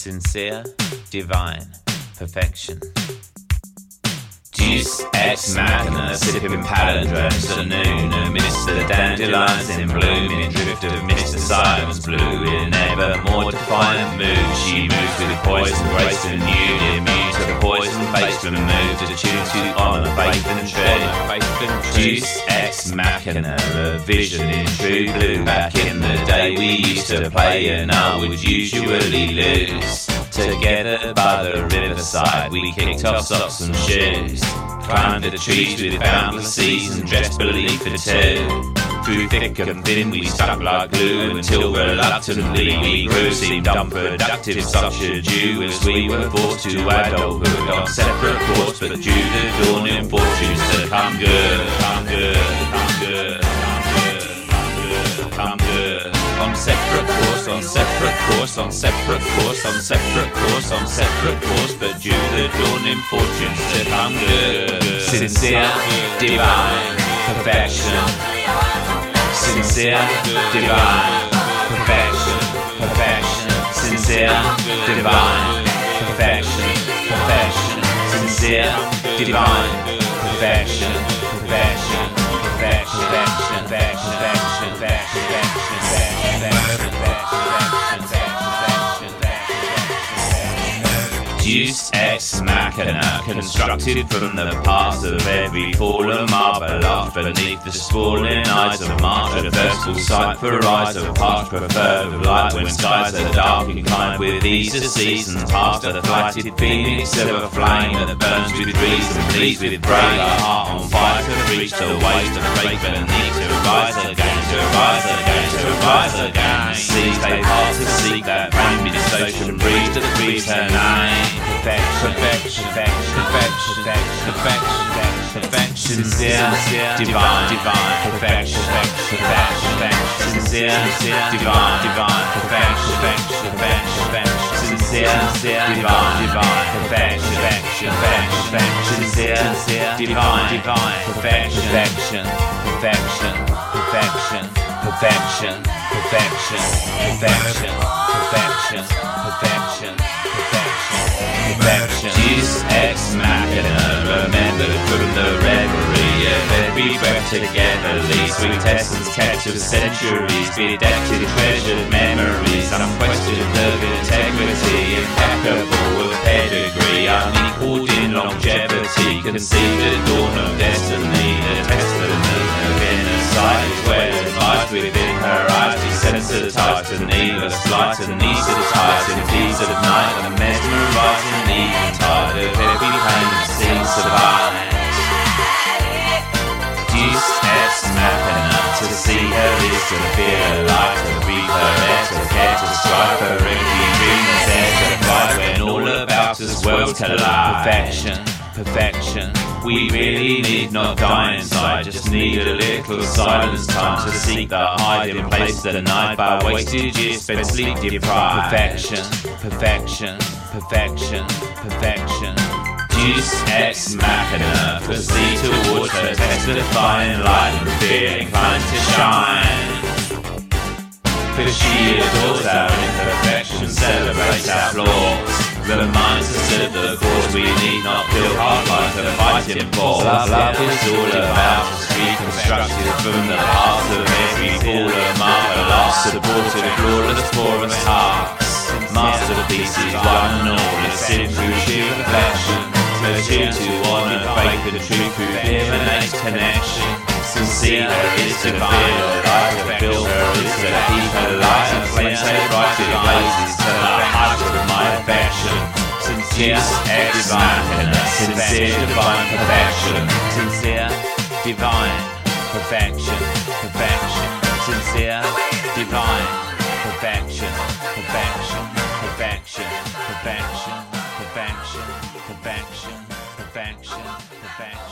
sincere, divine, perfection. Deus ex machina, sipping palindromes at noon, amidst the dandelions in bloom, in drift of Mr. Simon's blue, in ever more defiant mood, she moves with poison, grace and nude, immune to the poison, based and moved, attuned to honour, faith and truth. Deus ex machina, a vision in true blue. Back in the day we used to play and I would usually lose. Together by the riverside we kicked off socks and shoes, climbed the trees with boundless seas and dressed belief for two. Through thick and thin we stuck like glue until reluctantly we grew. Seemed unproductive, such a Jew, as we were brought to adulthood on separate course, but due the dawning fortunes to come good, come good, come good, come good, come good. On separate course, on separate course, on separate course, on separate course, on separate course, but due the dawning fortunes to come good. Sincere, divine, perfection. Sincere, divine, perfection, perfection. Sincere, divine, perfection, perfection. Sincere, divine, perfection, perfection, perfection, perfection, perfection, perfection, perfection. Deus ex machina, constructed from the parts of every fallen marble aloft beneath the sprawling eyes of March, a versatile sight for eyes of hearts preferred of light when skies are dark, inclined with ease of seasons past, a flighted phoenix of a flame that burns with reason, bleeds with brave, a heart on fire to reach the waves to break beneath, to rise again, to rise again, to rise again. Seas they pass to seek that rain, be the ocean breeze to breathe her name. Perfection, perfection, perfection, perfection, perfection, sincere, divine, divine, perfection, perfection, perfection, sincere, divine, divine, perfection, perfection, perfection, sincere, divine, divine, perfection, perfection, perfection, sincere, divine, divine, perfection, perfection, perfection, perfection, perfection, perfection, perfection, perfection, perfection, perfection. Deus ex machina, remembered from the reverie of every breath together, leaves sweet essence kept of centuries, bedecked in treasured memories, unquestioned of integrity, impeccable of pedigree, unequalled in longevity, conceived at dawn of destiny, the testament of inner sight is where it lies within her eyes, desensitized to needless light and desensitized in these of night, and mesmerizing even tired of every pain of seen survive. Deus ex machina, to see her is to feel her life, to breathe her air, to care, to strive for every dream that's there to fly when all about us worlds collide. Perfection, perfection, we really need not die inside, just need a little silence time to seek the hiding place of the night by wasted years spent sleep deprived. Perfection, perfection, perfection, perfection. Deus ex machina, proceed towards her testifying light and fear inclined to shine. For she adores our imperfection, celebrates our flaws, reminds us of the cause we need not feel hard like a fighting for. Love is all about us, reconstructed from the past of every fallen marble lost, supported flawless porous hearts, masterpieces one and all, a sin through sheer reflection, attuned to honour, faith and truth through emanates connection. Sincere is to feel life, to feel her is to keep her light and flame so bright it blazes to the height of my affection. Sincere ex machina, sincere divine perfection, sincere divine perfection, perfection, sincere divine perfection, perfection, perfection, perfection, perfection, perfection, perfection, perfection.